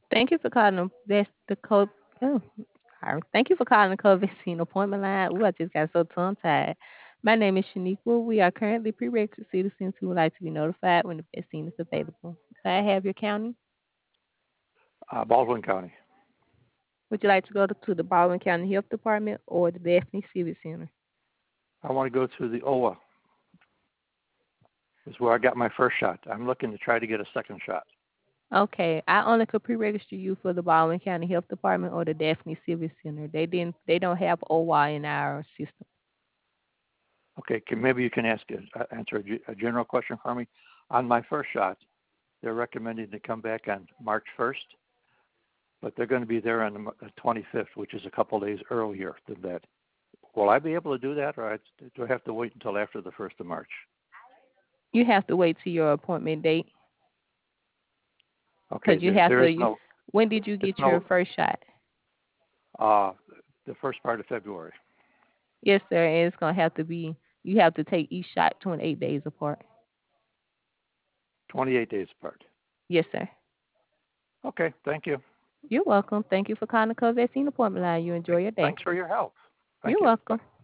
Thank you for calling the co. Oh, sorry. Thank you for calling the COVID-19 appointment line. Ooh, I just got so tongue tied. My name is Shaniqua. We are currently pre-registered citizens who would like to be notified when the vaccine is available. Could I have your county? Baldwin County. Would you like to go to the Baldwin County Health Department or the Daphne Civic Center? I want to go to the OWA. Is where I got my first shot. I'm looking to try to get a second shot. Okay, I only could pre-register you for the Baldwin County Health Department or the Daphne Civic Center. They don't have OY in our system. Okay, maybe you can answer a general question for me. On my first shot, they're recommending to come back on March 1st, but they're going to be there on the 25th, which is a couple days earlier than that. Will I be able to do that, or do I have to wait until after the 1st of March? You have to wait till your appointment date Okay, because you have there is to. no. When did you It's get your no. first shot? Uh, the first part of February. Yes, sir. And it's gonna have to be. You have to take each shot 28 days apart. 28 days apart. Yes, sir. Okay, thank you. You're welcome. Thank you for calling the COVID-19 appointment line. You enjoy your day. Thanks for your help. Thank You're you. Bye. welcome.